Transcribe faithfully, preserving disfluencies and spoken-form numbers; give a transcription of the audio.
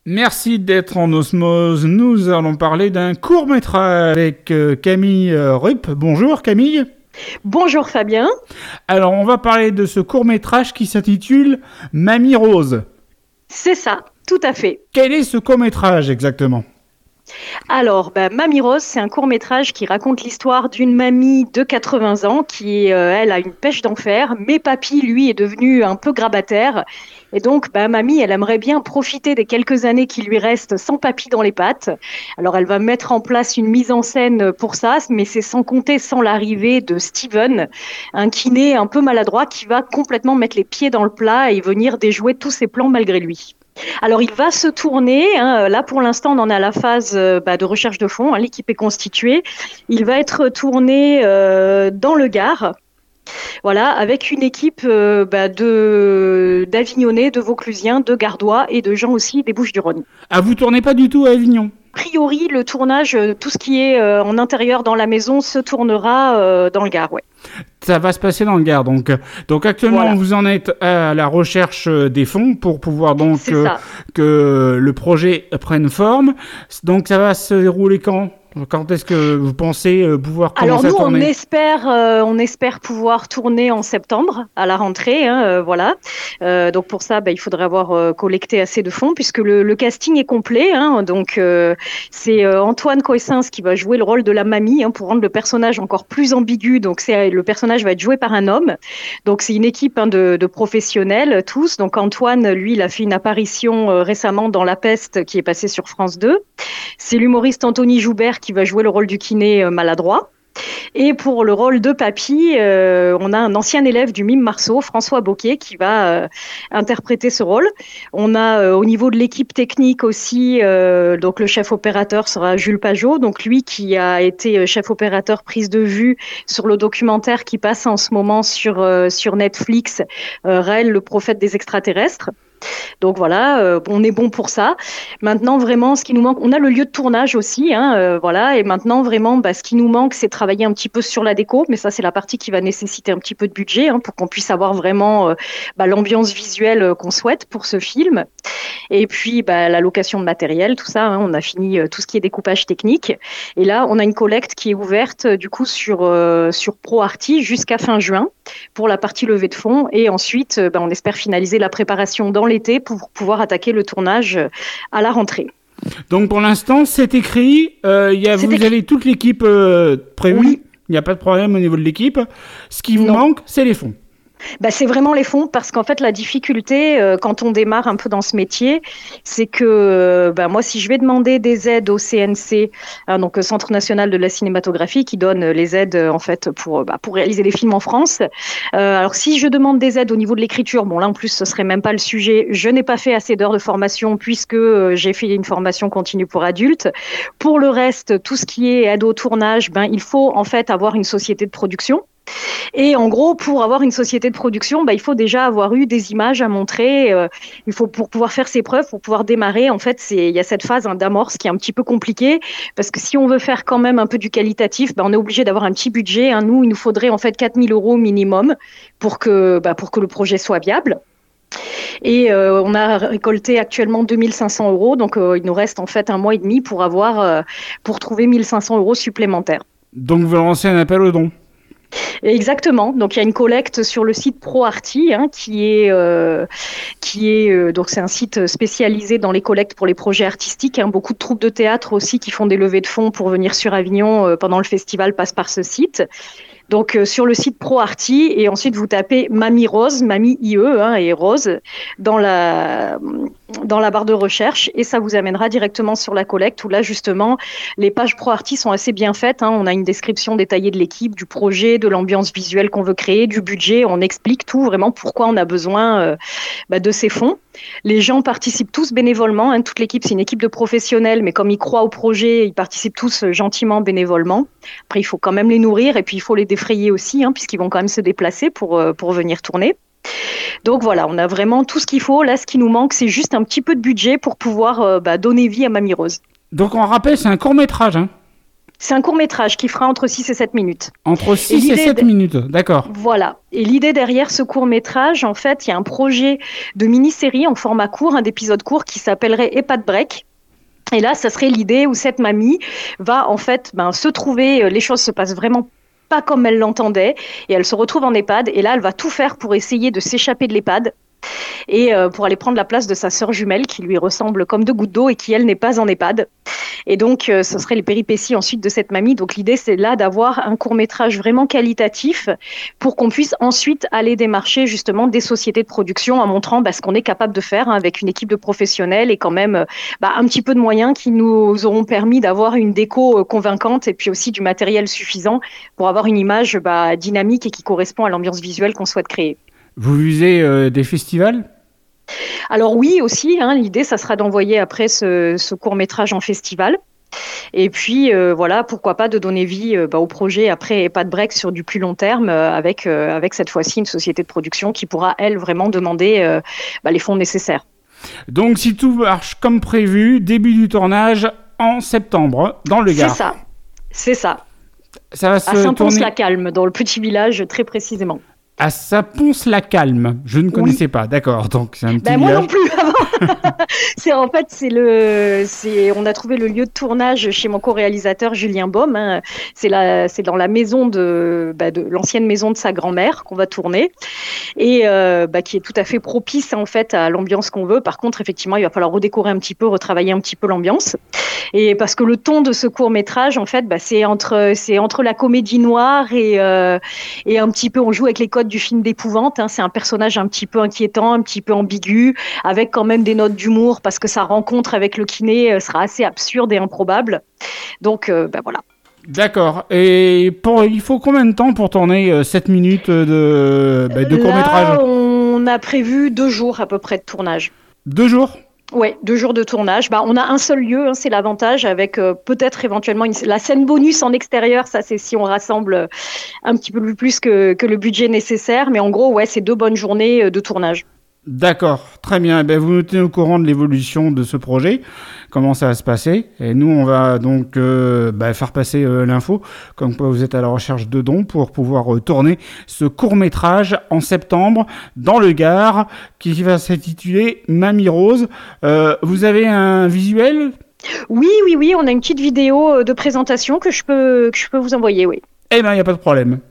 Merci d'être en osmose. Nous allons parler d'un court-métrage avec euh, Camille euh, Rupp. Bonjour Camille. Bonjour Fabien. Alors on va parler de ce court-métrage qui s'intitule Mamie Rose. C'est ça, tout à fait. Quel est ce court-métrage exactement ? Alors, bah, Mamie Rose, c'est un court-métrage qui raconte l'histoire d'une mamie de quatre-vingts ans qui, euh, elle, a une pêche d'enfer, mais papy, lui, est devenu un peu grabataire. Et donc, bah, mamie, elle aimerait bien profiter des quelques années qui lui restent sans papy dans les pattes. Alors, elle va mettre en place une mise en scène pour ça, mais c'est sans compter sans l'arrivée de Steven, un kiné un peu maladroit qui va complètement mettre les pieds dans le plat et venir déjouer tous ses plans malgré lui. Alors, il va se tourner. Hein, là, pour l'instant, on en est à la phase euh, bah, de recherche de fonds. Hein, l'équipe est constituée. Il va être tourné euh, dans le Gard. Voilà, avec une équipe euh, bah, de d'Avignonnais, de Vauclusiens, de Gardois et de gens aussi des Bouches-du-Rhône. Ah, vous tournez pas du tout à Avignon ? A priori, le tournage, tout ce qui est euh, en intérieur dans la maison, se tournera euh, dans le Gard, ouais. Ça va se passer dans le Gard. Donc, donc actuellement, Voilà. vous en êtes à la recherche des fonds pour pouvoir donc euh, ça. que le projet prenne forme. Donc, ça va se dérouler quand ? Quand est-ce que vous pensez pouvoir commencer Alors nous, à tourner ? on espère, euh, on espère pouvoir tourner en septembre à la rentrée, hein, euh, voilà. Euh, donc pour ça, bah, il faudrait avoir euh, collecté assez de fonds puisque le, le casting est complet. Hein, donc euh, c'est euh, Antoine Coessens qui va jouer le rôle de la mamie hein, pour rendre le personnage encore plus ambigu. Donc c'est le personnage va être joué par un homme. Donc c'est une équipe hein, de, de professionnels tous. Donc Antoine, lui, il a fait une apparition euh, récemment dans La Peste qui est passée sur France deux. C'est l'humoriste Anthony Joubert qui va jouer le rôle du kiné euh, maladroit. Et pour le rôle de papy, euh, on a un ancien élève du mime Marceau, François Boquet, qui va euh, interpréter ce rôle. On a euh, au niveau de l'équipe technique aussi, euh, donc le chef opérateur sera Jules Pajot, donc lui qui a été chef opérateur prise de vue sur le documentaire qui passe en ce moment sur euh, sur Netflix, euh, Raël, le prophète des extraterrestres. Donc voilà, euh, on est bon pour ça. Maintenant, vraiment, ce qui nous manque, on a le lieu de tournage aussi, hein, euh, voilà. Et maintenant, vraiment, bah, ce qui nous manque, c'est travailler un petit peu sur la déco. Mais ça, c'est la partie qui va nécessiter un petit peu de budget hein, pour qu'on puisse avoir vraiment euh, bah, l'ambiance visuelle euh, qu'on souhaite pour ce film. Et puis, bah, la location de matériel, tout ça. Hein, on a fini euh, tout ce qui est découpage technique. Et là, on a une collecte qui est ouverte euh, du coup sur euh, sur ProArty jusqu'à fin juin pour la partie levée de fonds. Et ensuite, euh, bah, on espère finaliser la préparation dans l'été pour pouvoir attaquer le tournage à la rentrée. Donc pour l'instant, c'est écrit. Euh, y a, c'est vous écrit. avez toute l'équipe euh, prévue. Oui. Il n'y a pas de problème au niveau de l'équipe. Ce qui vous Non. manque, c'est les fonds. Bah, c'est vraiment les fonds parce qu'en fait la difficulté euh, quand on démarre un peu dans ce métier, c'est que euh, bah, moi si je vais demander des aides au C N C, hein, donc le Centre national de la cinématographie qui donne les aides euh, en fait pour bah, pour réaliser des films en France. Euh, alors si je demande des aides au niveau de l'écriture, bon là en plus ce serait même pas le sujet. Je n'ai pas fait assez d'heures de formation puisque euh, j'ai fait une formation continue pour adultes. Pour le reste, tout ce qui est aide au tournage, ben il faut en fait avoir une société de production. Et en gros, pour avoir une société de production, bah, il faut déjà avoir eu des images à montrer. Euh, il faut pour pouvoir faire ses preuves, pour pouvoir démarrer. En fait, c'est il y a cette phase hein, d'amorce qui est un petit peu compliquée parce que si on veut faire quand même un peu du qualitatif, bah, on est obligé d'avoir un petit budget. Hein. Nous, il nous faudrait en fait quatre mille euros minimum pour que bah, pour que le projet soit viable. Et euh, on a récolté actuellement deux mille cinq cents euros, donc euh, il nous reste en fait un mois et demi pour avoir euh, pour trouver mille cinq cents euros supplémentaires. Donc vous lancez un appel aux dons. Exactement. Donc il y a une collecte sur le site ProArty hein, qui est euh, qui est euh, donc c'est un site spécialisé dans les collectes pour les projets artistiques. Hein. Beaucoup de troupes de théâtre aussi qui font des levées de fonds pour venir sur Avignon euh, pendant le festival passent par ce site. Donc euh, sur le site ProArty et ensuite vous tapez Mamie Rose, Mamie I E hein, et Rose dans la dans la barre de recherche et ça vous amènera directement sur la collecte où là justement les pages ProArty sont assez bien faites. Hein. On a une description détaillée de l'équipe, du projet, de l'ambiance visuelle qu'on veut créer, du budget. On explique tout vraiment pourquoi on a besoin euh, bah, de ces fonds. Les gens participent tous bénévolement. Hein. Toute l'équipe, c'est une équipe de professionnels, mais comme ils croient au projet, ils participent tous gentiment bénévolement. Après, il faut quand même les nourrir et puis il faut les défrayer aussi, hein, puisqu'ils vont quand même se déplacer pour, pour venir tourner. Donc voilà, on a vraiment tout ce qu'il faut. Là, ce qui nous manque, c'est juste un petit peu de budget pour pouvoir euh, bah, donner vie à Mamie Rose. Donc on rappelle, c'est un court-métrage, hein ? C'est un court-métrage qui fera entre six et sept minutes. Entre six et sept de... minutes, d'accord. Voilà. Et l'idée derrière ce court-métrage, en fait, il y a un projet de mini-série en format court, un épisode court qui s'appellerait EHPAD Break. Et là, ça serait l'idée où cette mamie va en fait ben, se trouver, les choses se passent vraiment pas comme elle l'entendait, et elle se retrouve en EHPAD, et là, elle va tout faire pour essayer de s'échapper de l'EHPAD, et euh, pour aller prendre la place de sa sœur jumelle qui lui ressemble comme deux gouttes d'eau et qui elle n'est pas en EHPAD. Et donc euh, ce serait les péripéties ensuite de cette mamie. Donc l'idée c'est là d'avoir un court-métrage vraiment qualitatif pour qu'on puisse ensuite aller démarcher justement des sociétés de production en montrant bah, ce qu'on est capable de faire hein, avec une équipe de professionnels et quand même bah, un petit peu de moyens qui nous auront permis d'avoir une déco convaincante et puis aussi du matériel suffisant pour avoir une image bah, dynamique et qui correspond à l'ambiance visuelle qu'on souhaite créer. Vous visez euh, des festivals ? Alors oui aussi, hein, l'idée ça sera d'envoyer après ce, ce court-métrage en festival. Et puis euh, voilà, pourquoi pas de donner vie euh, bah, au projet après EHPAD Break sur du plus long terme euh, avec, euh, avec cette fois-ci une société de production qui pourra elle vraiment demander euh, bah, les fonds nécessaires. Donc si tout marche comme prévu, début du tournage en septembre dans le Gard. C'est ça, c'est ça. Ça va se à Saint-Pons-la-Calme, tourner... dans le petit village très précisément. À Saint-Pons-la-Calme, je ne connaissais oui. pas, d'accord. Donc c'est un petit ben, village. Moi non plus avant. c'est en fait c'est le, c'est on a trouvé le lieu de tournage chez mon co-réalisateur Julien Baume. Hein. C'est la, c'est dans la maison de, bah, de l'ancienne maison de sa grand-mère qu'on va tourner et euh, bah, qui est tout à fait propice en fait à l'ambiance qu'on veut. Par contre, effectivement, il va falloir redécorer un petit peu, retravailler un petit peu l'ambiance. Et parce que le ton de ce court métrage, en fait, bah, c'est entre, c'est entre la comédie noire et euh, et un petit peu, on joue avec les codes du film d'épouvante. Hein. C'est un personnage un petit peu inquiétant, un petit peu ambigu, avec quand même des notes d'humour parce que sa rencontre avec le kiné sera assez absurde et improbable. Donc, euh, ben voilà. D'accord. Et pour, il faut combien de temps pour tourner euh, sept minutes de, bah, de court-métrage ? Là, on a prévu deux jours à peu près de tournage. Deux jours ? Ouais, deux jours de tournage. Bah, on a un seul lieu, hein, c'est l'avantage, avec euh, peut-être éventuellement une, la scène bonus en extérieur. Ça, c'est si on rassemble un petit peu plus que, que le budget nécessaire. Mais en gros, ouais, c'est deux bonnes journées de tournage. D'accord, très bien. Ben, vous nous tenez au courant de l'évolution de ce projet, comment ça va se passer. Et nous, on va donc euh, ben, faire passer euh, l'info, comme quoi vous êtes à la recherche de dons pour pouvoir euh, tourner ce court-métrage en septembre dans le Gard, qui va s'intituler Mamie Rose. Euh, vous avez un visuel ? Oui, oui, oui, on a une petite vidéo de présentation que je peux, que je peux vous envoyer, oui. Eh bien, il n'y a pas de problème.